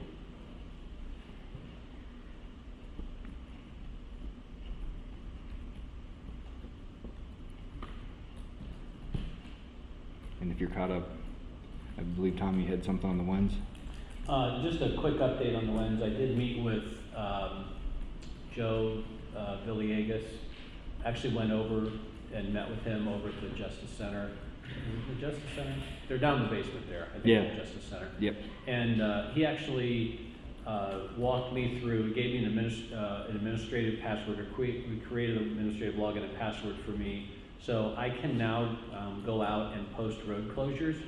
And if you're caught up, I believe, Tom, you had something on the ones? Uh, just a quick update on the lens. I did meet with um, Joe uh, Villegas. Actually went over and met with him over at the Justice Center. Is it the Justice Center? They're down in the basement there, I think, Yeah. at the Justice Center. Yep. And uh, he actually uh, walked me through, gave me an, administ- uh, an administrative password, or cre- we created an administrative login and password for me. So I can now um, go out and post road closures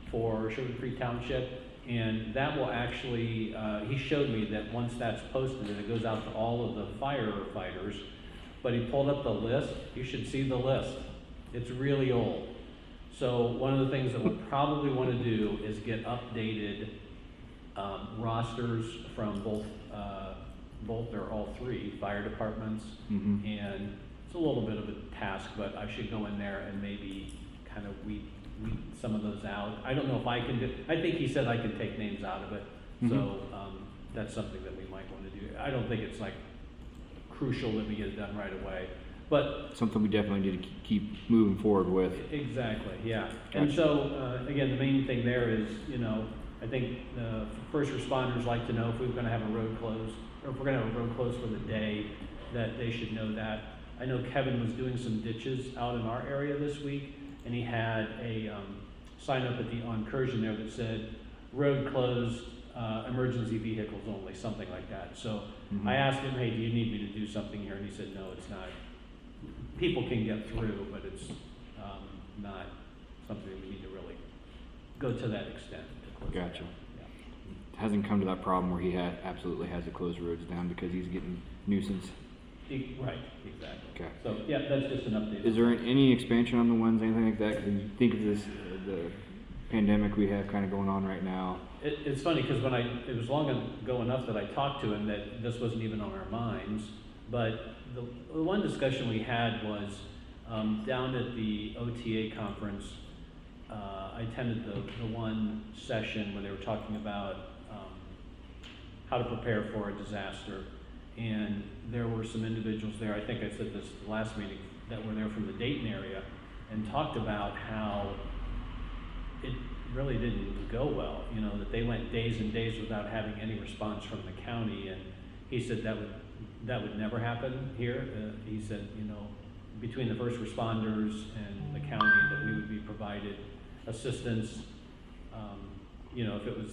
for Sugar Creek Township. And that will actually, uh, he showed me that once that's posted, it goes out to all of the firefighters. But he pulled up the list. You should see the list. It's really old. So one of the things that we'll probably want to do is get updated um, rosters from both, uh, both or all three fire departments. Mm-hmm. And it's a little bit of a task, but I should go in there and maybe kind of weed, weed some of those out. I don't know if I can do, I think he said I could take names out of it. Mm-hmm. So um, that's something that we might want to do. I don't think it's like crucial that we get it done right away. But Something we definitely need to keep moving forward with. exactly, yeah. And Gotcha. so, uh, again, the main thing there is, you know, I think the first responders like to know if we're gonna have a road closed, or if we're gonna have a road closed for the day, that they should know that. I know Kevin was doing some ditches out in our area this week, and he had a, um, sign up at the on Curzon there that said, road closed, uh, emergency vehicles only, something like that. So Mhm. I asked him, hey, do you need me to do something here? And he said, no, it's not. People can get through, but it's um, not something we need to really go to that extent to close it Gotcha. down. Yeah. Hasn't come to that problem where he ha- absolutely has to close roads down because he's getting nuisance. E- Right, exactly. Okay. So, yeah, that's just an update. Is there any expansion on the ones, anything like that? Because you think of this, uh, the pandemic we have kind of going on right now. It, it's funny, because when I, it was long ago enough that I talked to him that this wasn't even on our minds, but the, the one discussion we had was um, down at the O T A conference. Uh, I attended the, the one session where they were talking about um, how to prepare for a disaster, and there were some individuals there, I think I said this the last meeting, that were there from the Dayton area, and talked about how it really didn't go well, you know, that they went days and days without having any response from the county, and he said that would that would never happen here. Uh, he said, you know, between the first responders and the county, that we would be provided assistance. Um, you know, if it was,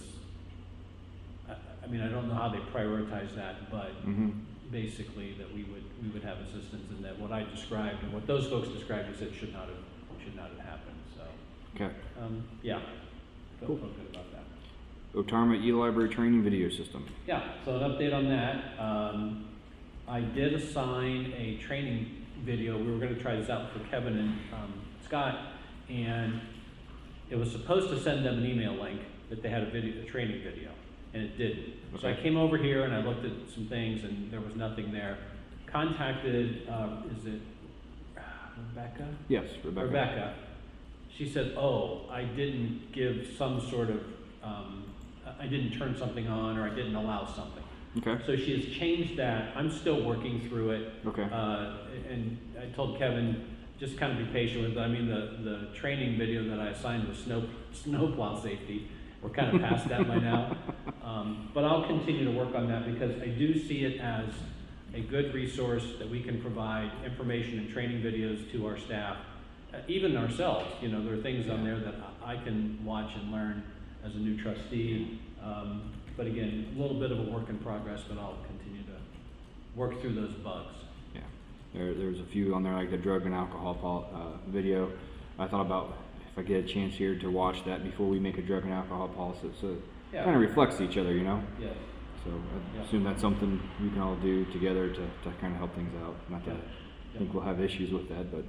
I, I mean, I don't know how they prioritize that, but Mm-hmm. basically that we would we would have assistance, and that what I described and what those folks described, he said should not have should not have happened. So, Okay. um, yeah, feel, Cool. feel good about that. Otarma e-library training video system. Yeah, so an update on that. Um, I did assign a training video. We were going to try this out for Kevin and um, Scott, and it was supposed to send them an email link that they had a video, a training video, and it didn't. So I Okay. came over here and I looked at some things, and there was nothing there. Contacted, um, is it Rebecca? Yes, Rebecca. Rebecca. She said, oh, I didn't give some sort of, um, I didn't turn something on, or I didn't allow something. Okay. So she has changed that. I'm still working through it. Okay. Uh, and I told Kevin, just kind of be patient with it. I mean, the, the training video that I assigned was snow, snowplow safety. We're kind of past that by now. Um, but I'll continue to work on that, because I do see it as a good resource that we can provide information and training videos to our staff, uh, even ourselves. You know, there are things on there that I I can watch and learn as a new trustee. Um, but again, a little bit of a work in progress, but I'll continue to work through those bugs. Yeah. There, there's a few on there, like the drug and alcohol pol- uh, video. I thought about if I get a chance here to watch that before we make a drug and alcohol policy, so it Yeah. kind of reflects each other, you know? Yeah. So I Yeah. assume that's something we can all do together to, to kind of help things out. Not that Yeah. I think we'll have issues with that, but.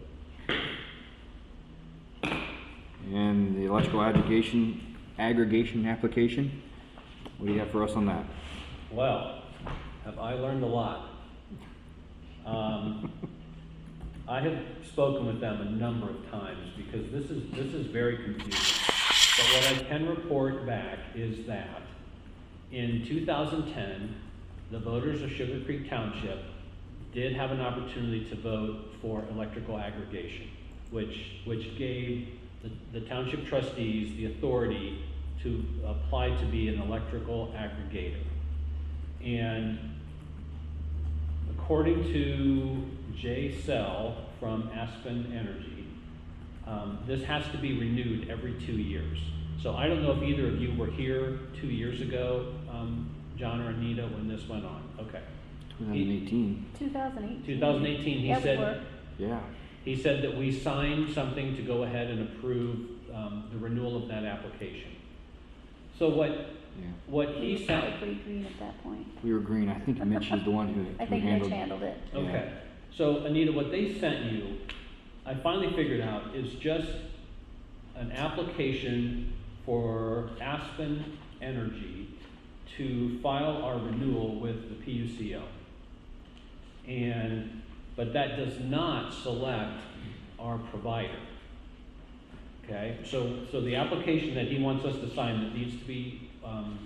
And the electrical aggregation, aggregation application, what do you have for us on that? Well, have I learned a lot? Um, I have spoken with them a number of times, because this is this is very confusing. But what I can report back is that in two thousand ten, the voters of Sugar Creek Township did have an opportunity to vote for electrical aggregation, which which gave the, the township trustees the authority to apply to be an electrical aggregator. And according to Jay Sell from Aspen Energy, um, this has to be renewed every two years. So I don't know if either of you were here two years ago, um, John or Anita, when this went on. Okay. twenty eighteen. two thousand eighteen. two thousand eighteen, he Yep, said, we're- Yeah. he said that we signed something to go ahead and approve um, the renewal of that application. So what, Yeah. what We he were sent, probably pretty green at that point. We were green. I think Mitch is the one who, I who think Mitch handled. handled it. Yeah. okay. So Anita, what they sent you, I finally figured out, is just an application for Aspen Energy to file our renewal with the P U C O. And, but that does not select our provider. Okay, so, so the application that he wants us to sign that needs to be, um,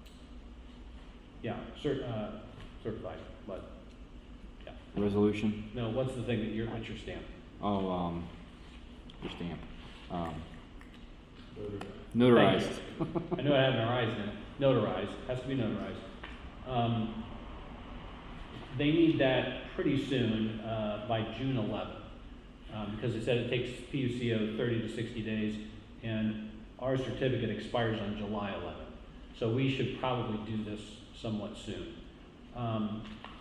yeah, cert, uh, certified, but, yeah. Resolution. No, what's the thing that you're, what's your stamp? Oh, um, your stamp. Um, Thank notarized. you. I know I have notarized in it. Notarized, has to be notarized. Um, they need that pretty soon, uh, by June eleventh. Um, because it said it takes P U C O thirty to sixty days, and our certificate expires on July eleventh. So we should probably do this somewhat soon. Um,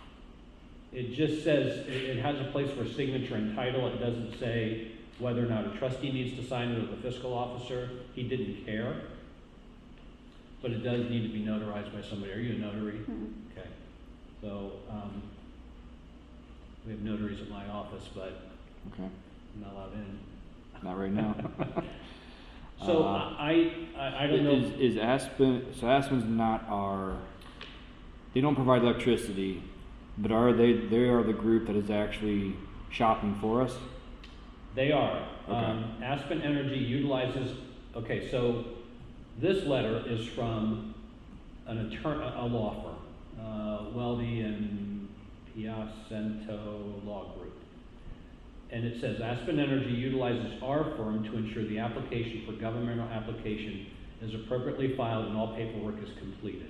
it just says, it, it has a place for signature and title. It doesn't say whether or not a trustee needs to sign it or the fiscal officer. He didn't care. But it does need to be notarized by somebody. Are you a notary? Mhm. Okay. So, um, we have notaries at my office, but Okay. I'm not allowed in. Not right now. So Uh, I, I, I don't know. Is, is Aspen, so Aspen's not our, they don't provide electricity, but are they, they are the group that is actually shopping for us? They are. Okay. Um, Aspen Energy utilizes, okay, so this letter is from an attorney, a law firm, uh, Weldy and Piacento Law Group. And it says, Aspen Energy utilizes our firm to ensure the application for governmental application is appropriately filed and all paperwork is completed.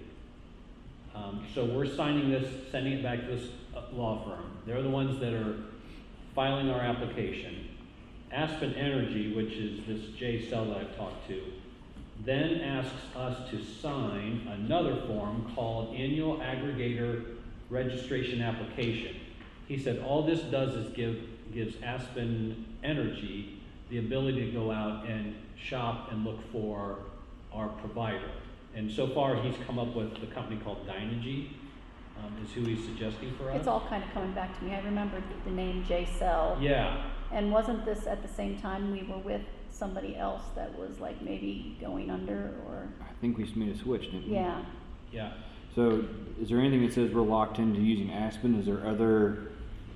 Um, so we're signing this, sending it back to this uh, law firm. They're the ones that are filing our application. Aspen Energy, which is this J Cell that I've talked to, then asks us to sign another form called Annual Aggregator Registration Application. He said all this does is give gives Aspen Energy the ability to go out and shop and look for our provider. And so far, he's come up with the company called Dynegy, um, is who he's suggesting for us. It's all kind of coming back to me. I remembered the name J Cell. Yeah, And wasn't this at the same time we were with somebody else that was like maybe going under or, I think we just made a switch, didn't we? yeah. yeah. So is there anything that says we're locked into using Aspen? Is there other,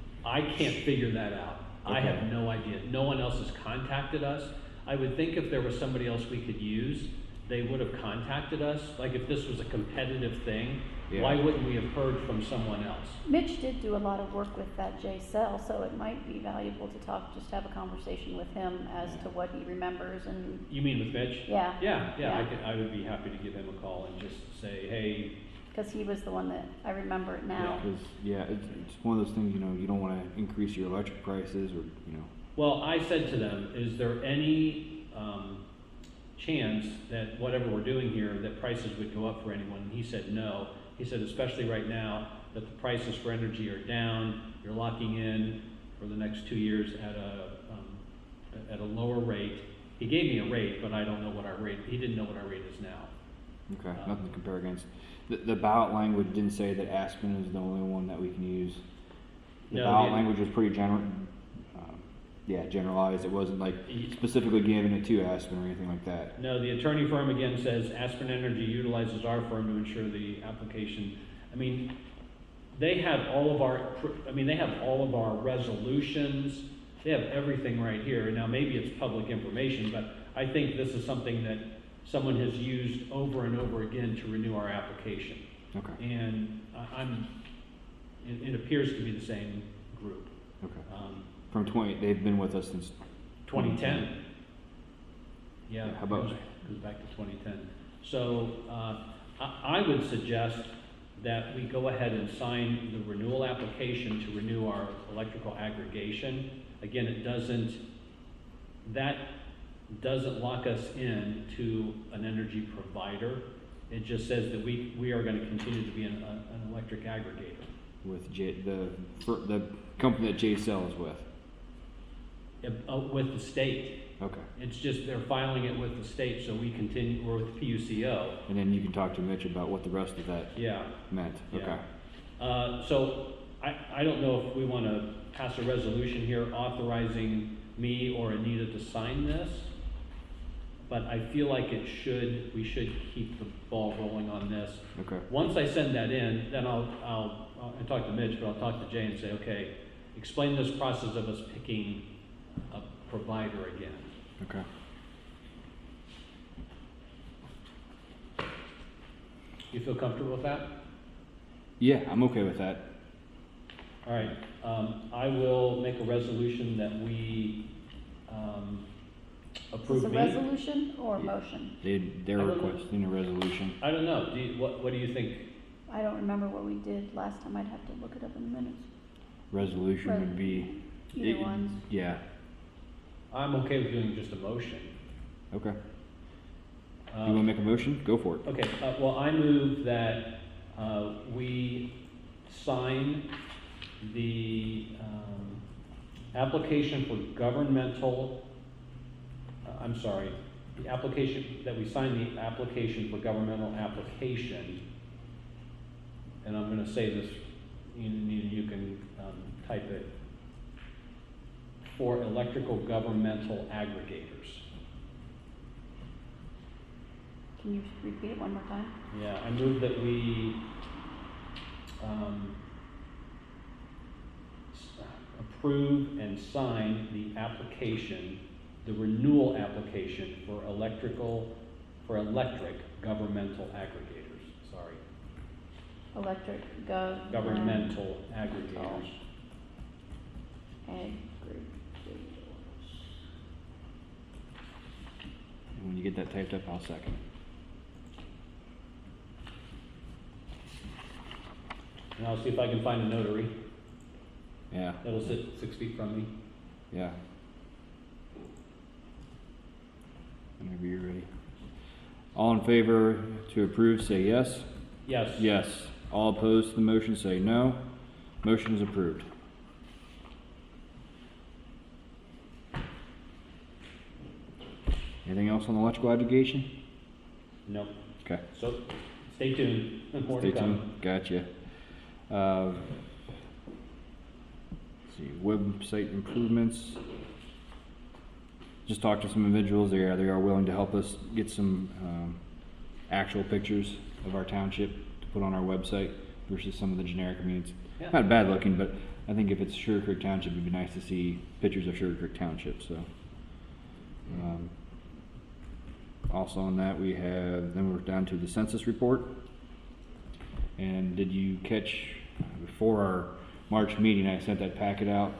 I can't figure that out. I Okay. have no idea. No one else has contacted us. I would think if there was somebody else we could use, they would have contacted us. Like if this was a competitive thing, Yeah. why wouldn't we have heard from someone else? Mitch did do a lot of work with that J Cell, so it might be valuable to talk, just have a conversation with him as Yeah. to what he remembers and, You mean with Mitch? yeah. Yeah, yeah, I Yeah. could, I would be happy to give him a call and just say, hey, Because he was the one that, I remember it now. because, yeah, it's, it's one of those things, you know, you don't want to increase your electric prices or, you know. well, I said to them, is there any um, chance that whatever we're doing here, that prices would go up for anyone? And he said no. He said, especially right now, that the prices for energy are down. You're locking in for the next two years at a um, at a lower rate. He gave me a rate, but I don't know what our rate. He didn't know what our rate is now. Okay, Um, nothing to compare against. The, the ballot language didn't say that Aspen is the only one that we can use. The No, ballot the- language was pretty general, um, yeah, generalized. It wasn't like Ye- specifically giving it to Aspen or anything like that. No, the attorney firm again says Aspen Energy utilizes our firm to ensure the application. I mean, they have all of our, I mean, they have all of our resolutions. They have everything right here. Now, maybe it's public information, but I think this is something that someone has used over and over again to renew our application. Okay, And I- I'm, it, it appears to be the same group. okay. Um, From twenty, they've been with us since. twenty ten. Yeah, Yeah, how about- goes, goes back to twenty ten. So, uh, I, I would suggest that we go ahead and sign the renewal application to renew our electrical aggregation. Again, it doesn't, that doesn't lock us in to an energy provider. It just says that we, we are gonna continue to be an, a- an electric aggregator. With J, the, for the company that J Cell is with. Uh, with the state. Okay. It's just they're filing it with the state, so we continue, we're with P U C O. And then you can talk to Mitch about what the rest of that Yeah. meant. Yeah. Okay. Uh, so I, I don't know if we want to pass a resolution here authorizing me or Anita to sign this, but I feel like it should, we should keep the ball rolling on this. Okay. Once I send that in, then I'll, I'll, I'll I talk to Mitch, but I'll talk to Jay and say, okay, explain this process of us picking a provider again. Okay. You feel comfortable with that? Yeah, I'm okay with that. All right, um, I will make a resolution that we, um, Is approve this a me. resolution or a Yeah. motion? They, they're I don't know. requesting a resolution. I don't know, do you, what, what do you think? I don't remember what we did last time. I'd have to look it up in the minutes. Resolution Right. would be. Either it- ones. Yeah, I'm okay with doing just a motion. okay. Um, You wanna make a motion? Go for it. Okay, uh, well, I move that, uh, we sign the, um, application for governmental, uh, I'm sorry, the application, that we sign the application for governmental application, and I'm gonna say this, you, you you can, um, type it, for electrical governmental aggregators. Can you repeat it one more time? Yeah, I move that we, um, s- approve and sign the application, the renewal application for electrical, for electric governmental aggregators, sorry, Electric gov. governmental aggregators. Aggregators. And when you get that typed up, I'll second. And I'll see if I can find a notary Yeah, that'll sit six feet from me. yeah. Whenever you're ready. All in favor to approve, say yes. Yes. Yes. All opposed to the motion, say no. Motion is approved. Anything else on the electrical aggregation? No, Okay. so stay tuned, more Stay to come. tuned. Gotcha. Uh, let's see, website improvements. Just talked to some individuals. They are, they are willing to help us get some um, actual pictures of our township to put on our website versus some of the generic. I mean, it's Yeah. not bad looking, but I think if it's Sugar Creek Township, it'd be nice to see pictures of Sugar Creek Township. So. Um, Also on that, we have, then we're down to the census report. And did you catch, before our March meeting, I sent that packet out.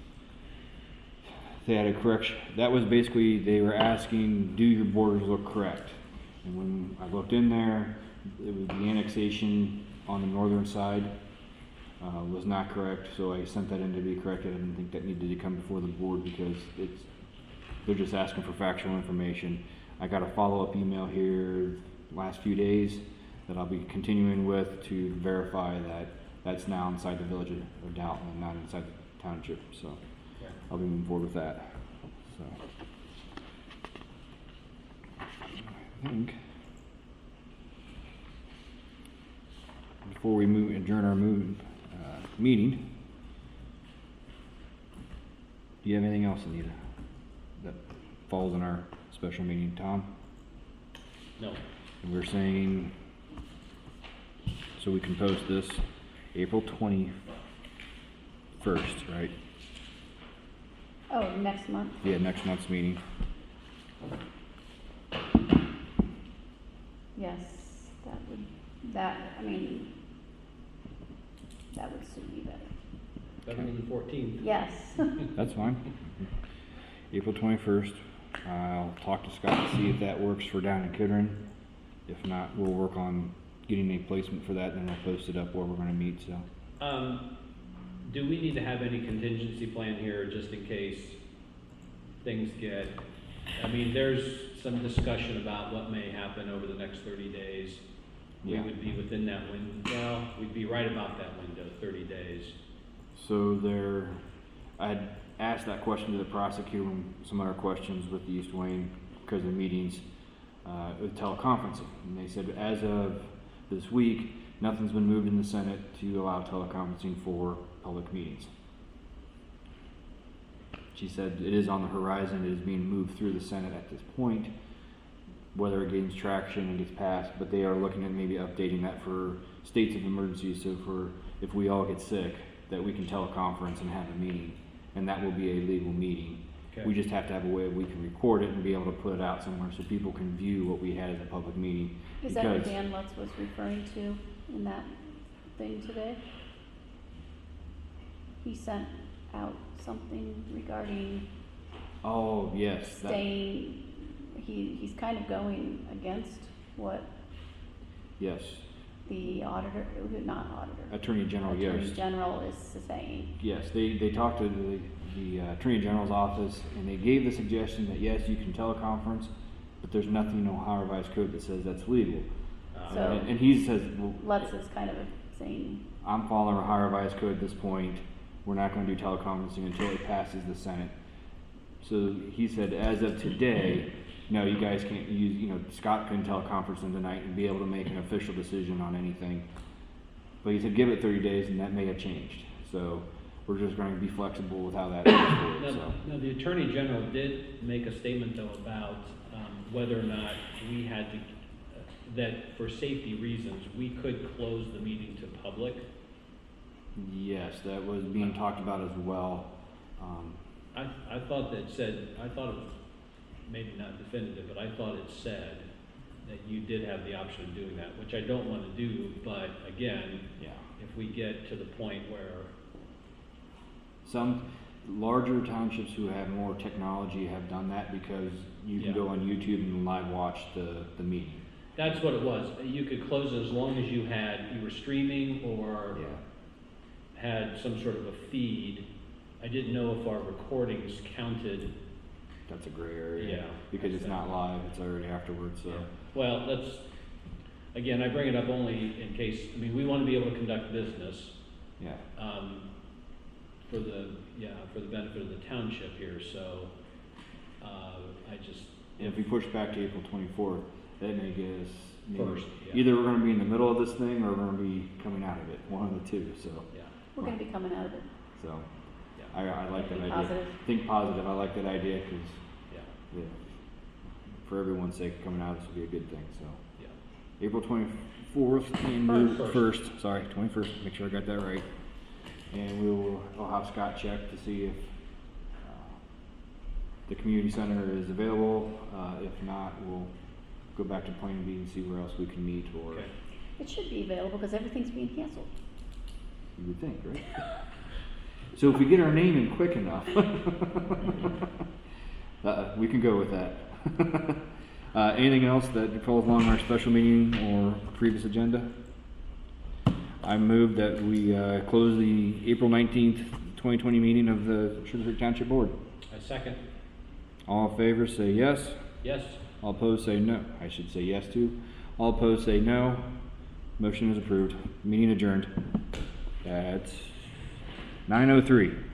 They had a correction. That was basically, they were asking, do your borders look correct? And when I looked in there, it was the annexation on the northern side uh, was not correct. So I sent that in to be corrected. I didn't think that needed to come before the board because it's, they're just asking for factual information. I got a follow-up email here last few days that I'll be continuing with to verify that that's now inside the village of Dalton and not inside the township. So Yeah. I'll be moving forward with that. So I think before we move adjourn our move, uh, meeting, do you have anything else, Anita, that falls in our special meeting? Tom? No. And we're saying, so we can post this April twenty-first, right? Oh, next month? Yeah, next month's meeting. Yes, that would, that, I mean, that would suit me better. Better than the fourteenth. Yes. That's fine. April twenty-first. I'll talk to Scott to see if that works for down in Kidron. If not, we'll work on getting a placement for that, and then we'll post it up where we're gonna meet, so. Um, do we need to have any contingency plan here just in case things get, I mean, there's some discussion about what may happen over the next thirty days. We Yeah. would be within that window, well, we'd be right about that window, thirty days. So there, I asked that question to the prosecutor and some other questions with the East Wayne because of the meetings uh, with teleconferencing. And they said as of this week, nothing's been moved in the Senate to allow teleconferencing for public meetings. She said it is on the horizon, it is being moved through the Senate at this point, whether it gains traction and gets passed, but they are looking at maybe updating that for states of emergency, so for if we all get sick, that we can teleconference and have a meeting, and that will be a legal meeting. Okay. We just have to have a way we can record it and be able to put it out somewhere so people can view what we had as a public meeting. Is that what Because- Dan Lutz was referring to in that thing today? He sent out something regarding Oh, yes. that- staying, he, he's kind of going against what Yes. the auditor, not auditor. Attorney General Attorney Yost. General is saying. Yes, they, they talked to the, the uh, Attorney General's office, and they gave the suggestion that yes, you can teleconference, but there's nothing in Ohio Revised Code that says that's legal. Uh, So- and, and he says, well, Lutz is kind of saying, I'm following Ohio Revised Code at this point. We're not going to do teleconferencing until it passes the Senate. So he said, as of today, no, you guys can't use, you know, Scott couldn't teleconference them tonight and be able to make an official decision on anything. But he said, give it thirty days and that may have changed. So we're just going to be flexible with how that goes forward. Now, So. now, the Attorney General did make a statement, though, about um, whether or not we had to, uh, that for safety reasons, we could close the meeting to public. Yes, that was being talked about as well. Um, I, I thought that said, I thought it was maybe not definitive, but I thought it said that you did have the option of doing that, which I don't want to do, but again, yeah. if we get to the point where, Some larger townships who have more technology have done that because you can Yeah. go on YouTube and live watch the, the meeting. that's what it was. You could close it as long as you had, you were streaming or had some sort of a feed. I didn't know if our recordings counted. That's a gray area. Yeah. Because it's not live, it's already afterwards, so. Yeah. Well, let's, again, I bring it up only in case, I mean, we want to be able to conduct business, Yeah. um, for the, yeah, for the benefit of the township here, so, uh, I just. And if we push back to April twenty-fourth, that may get us, maybe- First, yeah. either we're gonna be in the middle of this thing or we're gonna be coming out of it, one of the two, so, Yeah, we're gonna be coming out of it. so. yeah, I, I like that Think idea. positive. Think positive, I like that idea, cause, yeah, yeah, for everyone's sake, coming out, this will be a good thing, so. yeah. April twenty-fourth and move, First. first, sorry, twenty-first, make sure I got that right. And we will, I'll have Scott check to see if, uh, the community center is available. Uh, if not, we'll go back to Plan B and see where else we can meet, or Okay. It should be available because everything's being canceled. you would think, right? So if we get our name in quick enough, uh, we can go with that. Uh, anything else that falls along our special meeting or previous agenda? I move that we uh, close the April nineteenth, twenty twenty meeting of the Sugar Creek Township Board. A second, All in favor say yes. yes? All opposed say no. I should say yes too. All opposed say no. Motion is approved. Meeting adjourned at nine oh three.